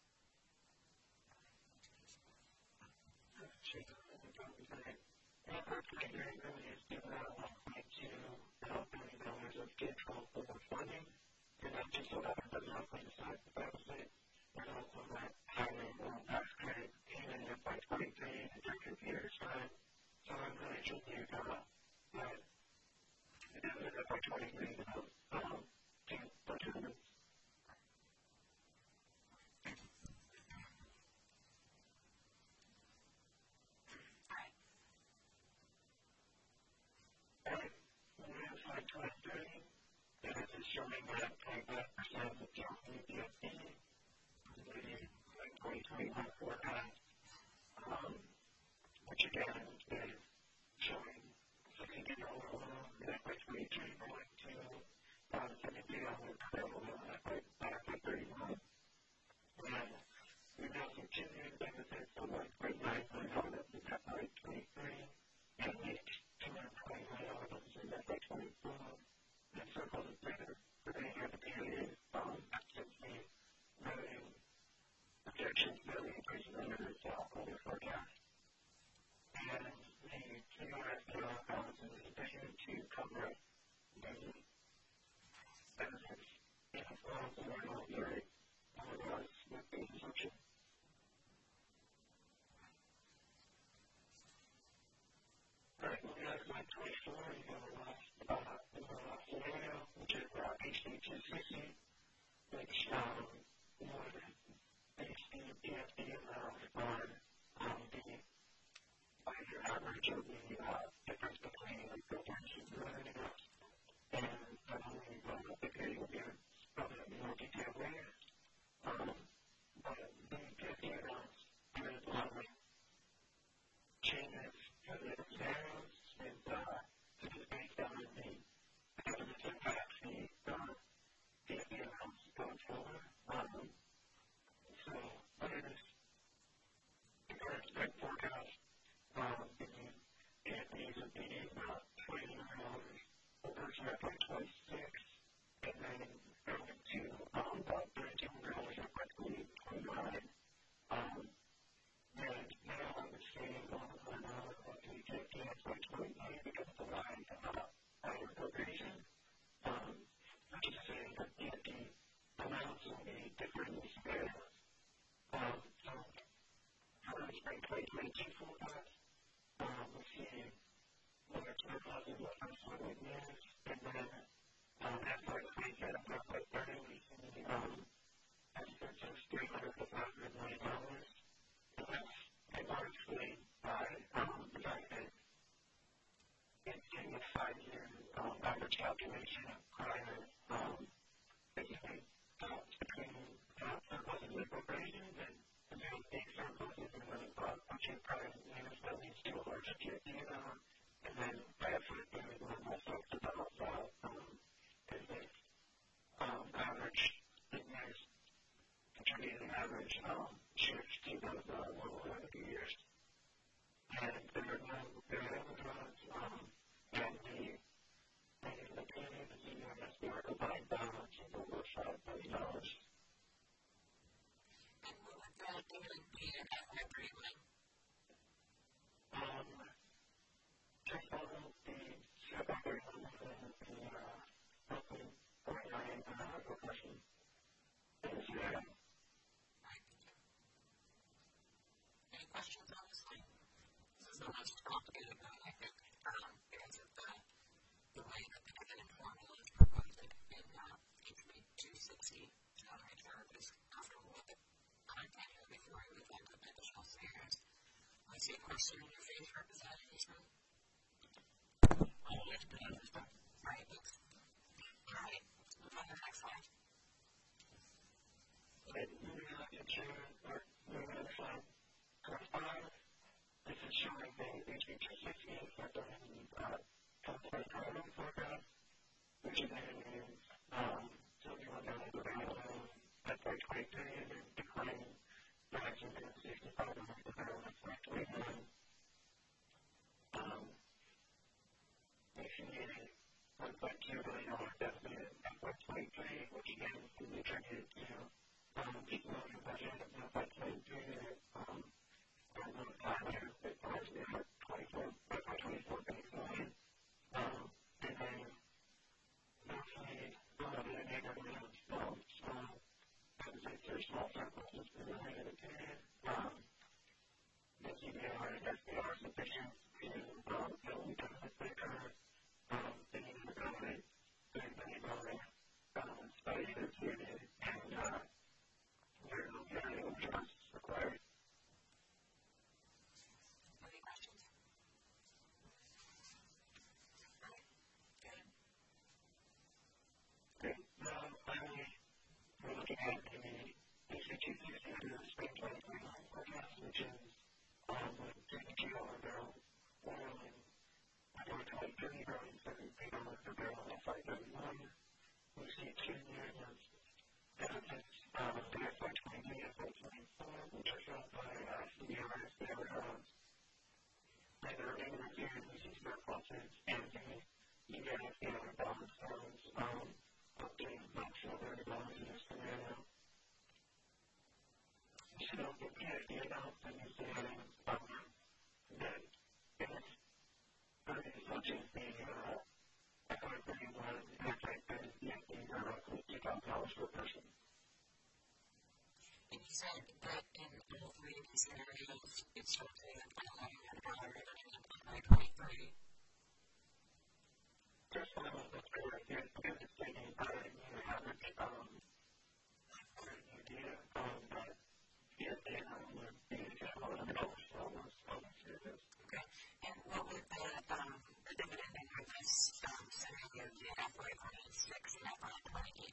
F Y twenty-three really is given out one point two billion dollars of K twelve forward funding, and that just so happens that roughly the size of the deficit, and also that highway rural tax credit came in F Y twenty-three in a different year's time. So I'm really just you uh, that the deficit F Y twenty-three is about um, two budget months. Alright, moving on to slide twenty-three. And this is showing that twenty-five percent of the P F D, the twenty twenty-one forecast, um, which again is showing sixty gigawatt oil in F Y twenty-three going to um, seventy gigawatt oil in F Y thirty-one. And we've now continued deficits of one point nine billion dollars in F Y twenty-three and reached two hundred two sixty, which um, would base the D F D amount on um, the five-year average of the uh, difference between the corporation and everything else. And I believe uh, the committee will be probably in more detail later. Um, but the D F D amounts with um, changes to the scenarios and uh, this is based on the government's impact, the uh, D F D amounts going forward. Um, so under this current spread forecast, um, the D F Ds would be about twenty million dollars over to F Y twenty-six, and then going to um, about thirty-two million dollars in F Y twenty-nine. Um, and now I'm seeing on the amount of the D F D F Y twenty-nine because of the line uh, line appropriation, um, which is saying that D F D amounts will be different in scenarios. Um, so for the spring twenty twenty-two forecast, um, we see one or two positive numbers for the years, and then um, F Y twenty-seven, F Y thirty, we see um, estimates of three hundred to five hundred million dollars. And that's largely by um, the fact that it's getting a five-year um, average calculation of prior um, basically gaps between uh, surpluses and appropriations, and the very big surpluses and then uh, budget prior years that leads to a larger G F D amount. And then by F Y thirty, we're also about uh, um, is this um, average years contributing average um, shift to those uh, lower revenue years. And there are no there are no drugs, um, and the and the period of the U S D R combined balance is over five billion dollars.
And what would that dividend be in F Y thirty-one?
Um, just on the F Y thirty-one and the uh, roughly forty million uh, question. And yeah.
Any questions on this one? This is the most complicated one, I think, um, because of the, the way that the dividend formula is proposed in uh, H B two sixty. So I make sure just comfortable with it. Content here before we move on to additional scenarios. I see a question in your face representing this one.
I'll let you know this time.
All right, thanks. All right, let's move on to the next slide.
And moving on to or moving on to slide twenty-five. This is showing the H B two sixty for the uh, twenty twenty forecast, which again is um, seventy-one million per barrel F Y twenty-three and then declining back to sixty-five million per barrel F Y twenty-nine. Um, we see a one point two billion dollars deficit in F Y twenty-three, which again can be attributed to um, people in the budget of F Y twenty-three and um, and the time here that largely F Y twenty-four, F Y twenty-four baseline. Um, and then mostly uh, the neighborhood of um, small deficits or small surpluses for the related period. Um, the C D R and S D R are sufficient to um, fill the deficits that occur. Um, they need to accommodate thirty billion dollars balance by either period, and uh, there are no very overdrafts required.
Any questions?
Okay, now finally, we're looking at the H B two sixty under the spring twenty twenty-one forecast, which is um, with fifty-two dollars per barrel oil and F Y twenty-three growing seventy-three dollars per barrel in F Y thirty-one. We see two years of deficits um, in F Y twenty-three and F Y twenty-four, which are filled by uh, C D R S, the other hubs. And the remaining of the year, we see surpluses and the E D F, the other balance funds, um, up to about four billion dollars in this scenario. So the P F D amounts in these scenarios um, that is pretty much as the uh, F Y thirty-one and F Y thirty P F Ds are roughly two thousand dollars per person.
And you said that in all three of these scenarios, it's roughly a eleven hundred dollars reduction in F Y twenty-three.
Just one of those that's correct. You're going to see the entire year average um, for an idea, um, but yeah, they would be example of an overflow of service.
Okay. And what would the, um, the dividend in this um, scenario be in F Y twenty-six and F Y twenty-eight?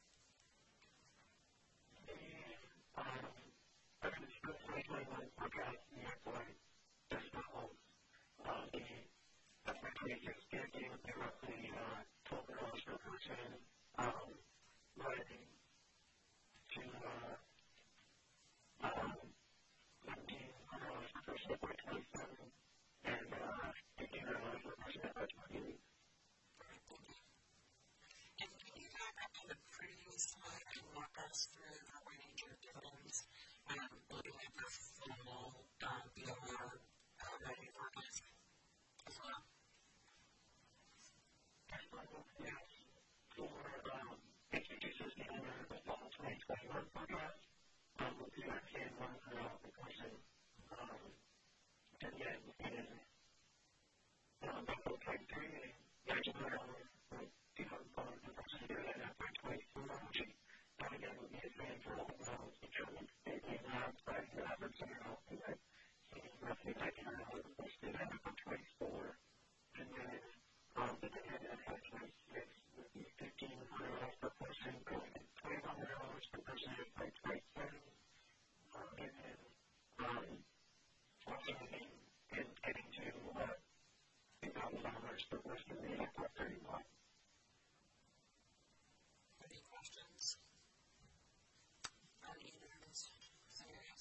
The, um, I mean, the twenty twenty-one forecast, the F Y does not hold. Uh, the F Y twenty-six guarantee would be roughly uh, twelve dollars per person, um, rising to uh, um, seventeen dollars per person at F Y twenty-seven, and uh, eighteen dollars per person at F Y twenty-eight.
And can you go back to the previous slide and walk us through the range of dividends, um, looking at the full um, B O R uh, revenue forecast as well?
Yes. For um, H B T system under the fall twenty twenty-one forecast, um, with the actually one dollars per person, um, and then in um, Buffalo twenty-three, ninety-one dollars for two hundred dollars per person here at F Y twenty-four, which is, uh, again, would be the same for all models, which are maybe not by the average amount, but roughly ninety-nine dollars per person at F Y twenty-four, and then um, the dividend at F Y twenty-six would be fifteen hundred dollars per person, going to twenty-one hundred dollars per person at F Y twenty-seven, um, and then um, also getting, and getting to uh, two thousand dollars per person in F Y thirty-one.
Any questions on either of those scenarios?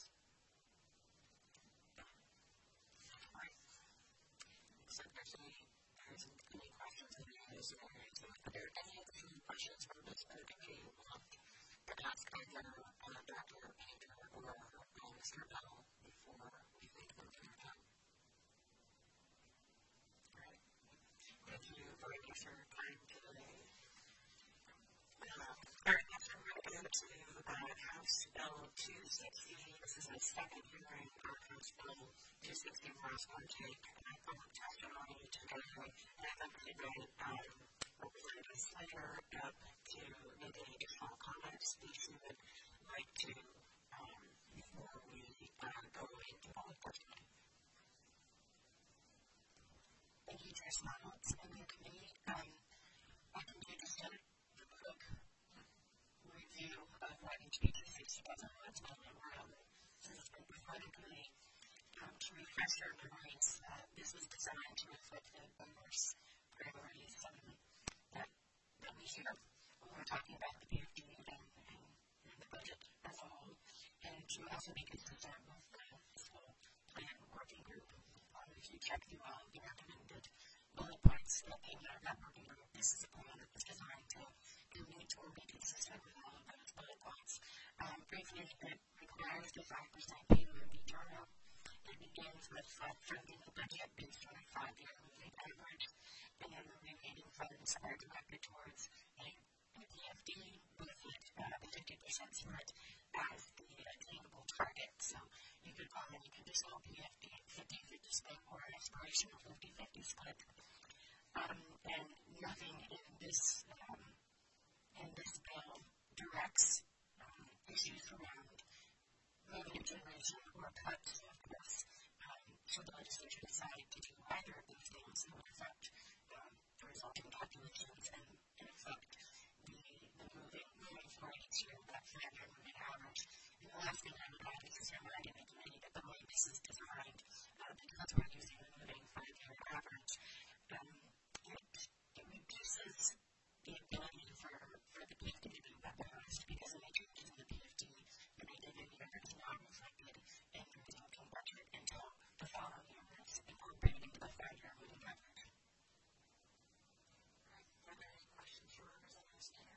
All right. So there's any, there's any questions in any of those scenarios? Are there any other questions from this committee you want to ask either uh, Doctor Painter or uh, Mister Bell before we think about their time? All right. Thank you very much for your time today. Um, all right, next we're going to go to uh, House Bill two sixty. This is a second hearing on House Bill two sixty last Monday, and I public testimony today. And I'd like to invite um, Representative Slater up to make any additional comments that you would like to um, before we uh, go into public testimony. Thank you, Chair Reynolds and the committee. Um, I can do just a quick review of what H B two sixty does and what's going on since it's been before the committee. Um, to refresh our memories, uh, this was designed to reflect the diverse priorities um, that, that we hear when we're talking about the P F D and, and, and the budget as a whole, and to also be consistent with the fiscal plan working group. Um, if you check through all of the recommended bullet points that came out of that working group, this is a plan that was designed to meet or be consistent with all of those bullet points. Um, briefly, it requires the five percent pay to be turnout. It begins with uh, funding the budget based on a five-year moving average, and then the remaining funds are directed towards a P F D with uh, a fifty percent split as the attainable target. So you could call it a conditional P F D fifty-fifty split or an aspirational fifty-fifty split. Um, and nothing in this um, in this bill directs um, issues around revenue generation or cuts, of course. Um, should the legislature decide to do either of these things, it would affect um, the resulting calculations and, and affect the, the moving, moving forward each year, that five-year moving average. And the last thing I would add is just reminding the committee that the way this is designed, uh, because we're using the moving five-year average, um, it, it reduces the ability for, for the P F D to be weaponized because of the changes in the P F D that they did in the year is not reflected in the resulting budget until the following year when it's incorporated into the five-year moving average. All right. Are there any questions for Representative Slater?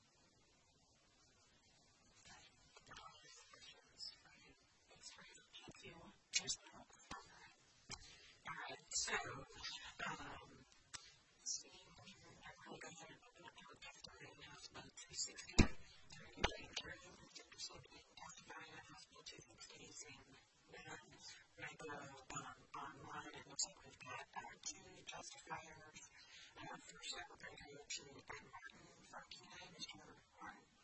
Okay. All right. Questions for you? Thanks for your thank you. Cheers. All right. All right. So, um, seeing here, I'm going to go ahead and open up our testimony in House Bill two sixty. During the hearing, fifty percent being testified on House Bill two sixty, saying none. When I go um, online, it looks like we've got uh, two testifiers. Uh, first up, we're going to go to Ed Martin from Kenai. Mister Martin.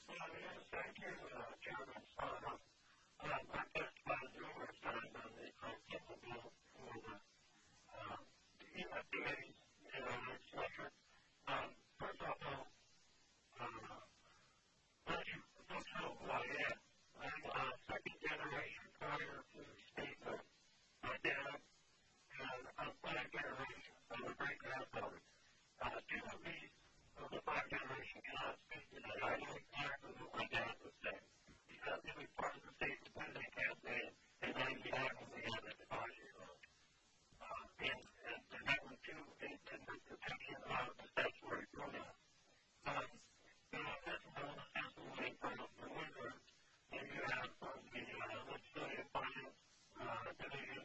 Well, yes, thank you, uh, Chairman Sarno. Um, I testified numerous times on the Civil Bill for the um, U S D A's in our legislature. Um, first of all, uh, let you folks know who I am. I'm a second generation prior to statehood. My dad and I'm five generations of a great grandfather. Uh, two of these of the five generations cannot speak today. I know exactly what my dad was saying because he was part of the state independent campaign in ninety-nine when we had the advisory vote. Uh, and, and, and that was too in, in the protection of the statutory pronoun. Um, you know, this is all the testimony from the winter that you have from the uh, legislative finance uh, division.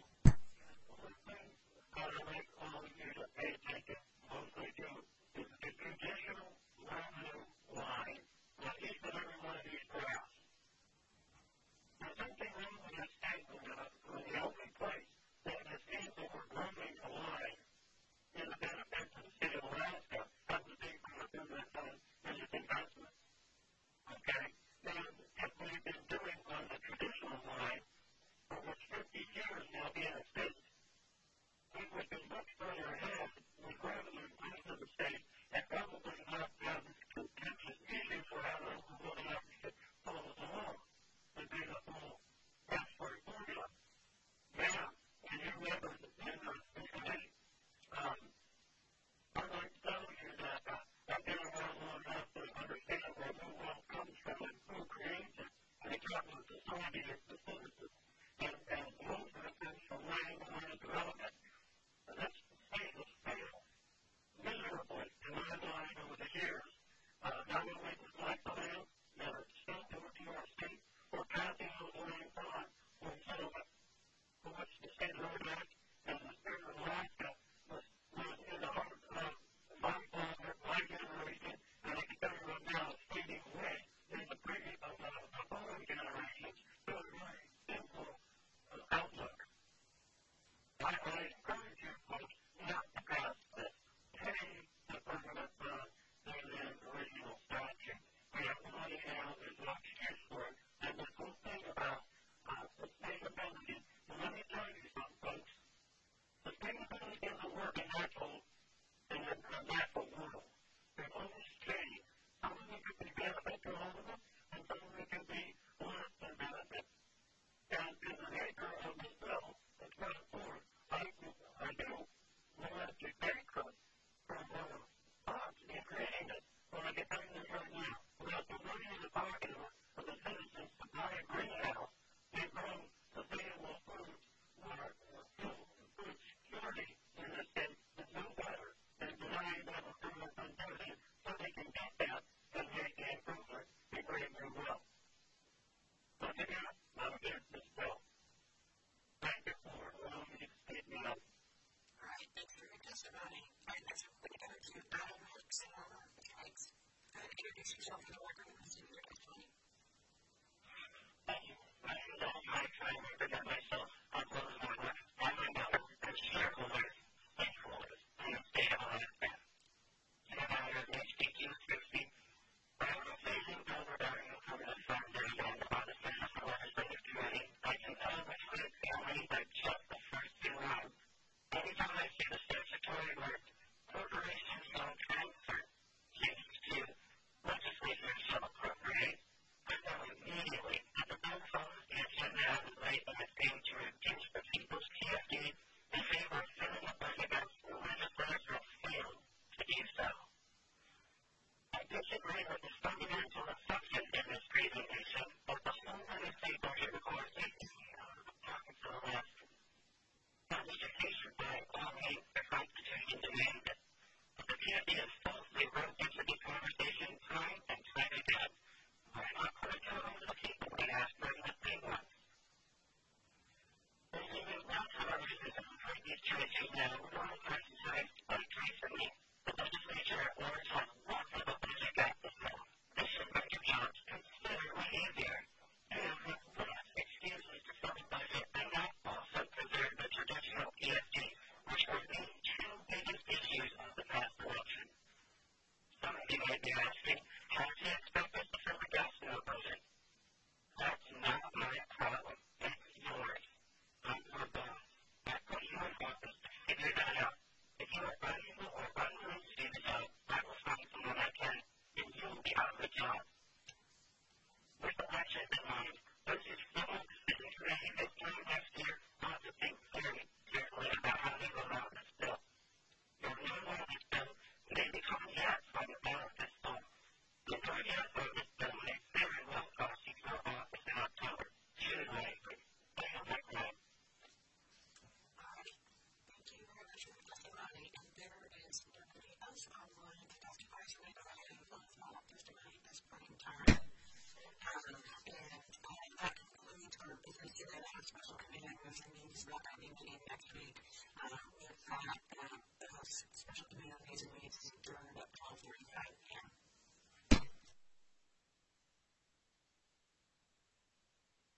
What I like all of you to pay attention mostly to is the traditional revenue line on each and every one of these graphs. There's something wrong with this statement uh, in the only place that it seems that we're growing the line in the benefit to the state of Alaska as the big group that done in its investment. Okay? And if we've been doing on the traditional line for which fifty years now being a state, we would be much further ahead with revenue into the state and probably not have this contentious issue for how long the money actually follows along and be the full statutory formula. Now, and you remember in the committee, um, I'd like to tell you that uh, I've been around long enough to understand where who wealth comes from and who creates it. And the capital society is the citizens. And, and most of it comes from land and land development. And this state has failed miserably in my mind over the years. Uh, not only to select the land that are still over to our state, or passing those lands on for settlement, for which the state of Oregon and the state of Alaska was, was in the heart of my father, my generation, and I can tell you right now it's fading away in the previous, uh, the following generations to a very simple uh, outlook. I, I encourage you folks not to pass this. Pay the permanent fund in the original statute. We have the money now, there's no excuse for it. And the cool thing about uh, sustainability, and let me tell you something, folks, sustainability doesn't work in natural, in a, a natural world. There's always change. Some of it can be benefit to all of them, and some of it can be less than benefit. And in the nature of this bill, it's not forward. I, I do want to thank them for their thoughts in creating it. When I get back to this right now, without the money in the pocket of the citizens to buy a greenhouse and grow sustainable foods where food, food security in this state is no better than denying them a criminal condition so they can get that and make the improvement and create new wealth. Once again, I'm against this bill. Thank you for allowing me to speak now.
All right, thanks for your testimony. All right, next we're going to go to Adam Hicks and Robert Hicks. Uh, introduce yourself to the record and listen to your testimony.
Thank you. My name is Adam Hicks. I represent myself on Close Network and my mother as shareholders, stakeholders in the state of Alaska. And I have H D Q sixty. I am a phasing bill regarding the permanent fund dividend on the Senate Legislative Committee. I can tell which way it's going by just the first two rounds. Anytime I see the statutory word corporations shall transfer change to legislature shall appropriate, I know immediately that the bill follows the agenda as laid by the same
point in time. Um, and uh, that concludes our business today. Our special committee meeting is not going to be meeting next week. Uh, we've got